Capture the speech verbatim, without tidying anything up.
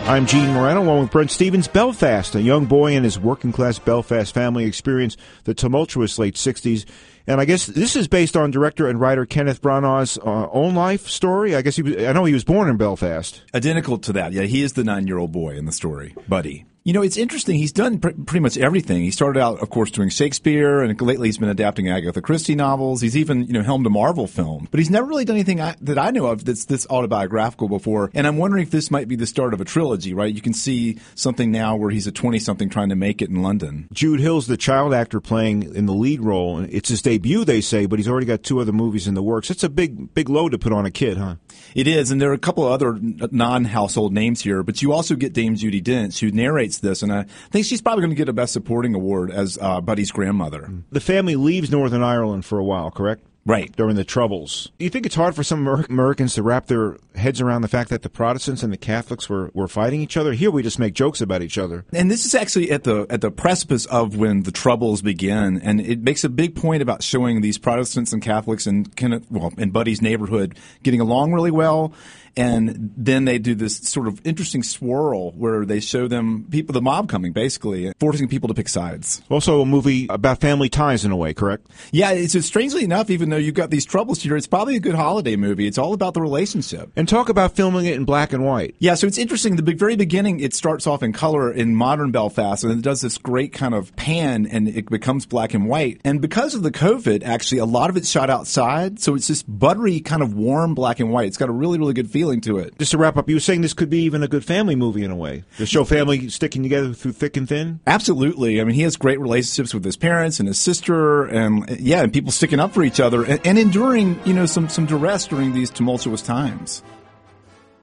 I'm Gene Moreno, along with Brent Stevens. Belfast, a young boy and his working-class Belfast family experience the tumultuous late sixties. And I guess this is based on director and writer Kenneth Branagh's uh, own life story. I guess he was, I know he was born in Belfast. Identical to that. Yeah, he is the nine-year-old boy in the story, Buddy. You know, it's interesting. He's done pr- pretty much everything. He started out, of course, doing Shakespeare, and lately he's been adapting Agatha Christie novels. He's even, you know, helmed a Marvel film. But he's never really done anything I, that I know of that's this autobiographical before. And I'm wondering if this might be the start of a trilogy, right? You can see something now where he's a twenty-something trying to make it in London. Jude Hill's the child actor playing in the lead role. It's his debut, they say, but he's already got two other movies in the works. It's a big, big load to put on a kid, huh? It is, and there are a couple of other non-household names here, but you also get Dame Judi Dench, who narrates this, and I think she's probably going to get a Best Supporting Award as uh, Buddy's grandmother. The family leaves Northern Ireland for a while, correct? Right. During the Troubles. Do you think it's hard for some Amer- Americans to wrap their heads around the fact that the Protestants and the Catholics were, were fighting each other? Here we just make jokes about each other. And this is actually at the at the precipice of when the Troubles begin, and it makes a big point about showing these Protestants and Catholics in Kenneth, well, in Buddy's neighborhood getting along really well. And then they do this sort of interesting swirl where they show them people, the mob coming, basically, forcing people to pick sides. Also a movie about family ties in a way, correct? Yeah, it's just, strangely enough, even though you've got these troubles here, it's probably a good holiday movie. It's all about the relationship. And talk about filming it in black and white. Yeah, so it's interesting. The very beginning, it starts off in color in modern Belfast, and it does this great kind of pan, and it becomes black and white. And because of the COVID, actually, a lot of it's shot outside, so it's this buttery kind of warm black and white. It's got a really, really good feeling to it. Just to wrap up, you were saying this could be even a good family movie in a way, to show family sticking together through thick and thin? Absolutely. I mean, he has great relationships with his parents and his sister, and yeah, and people sticking up for each other and, and enduring, you know, some, some duress during these tumultuous times.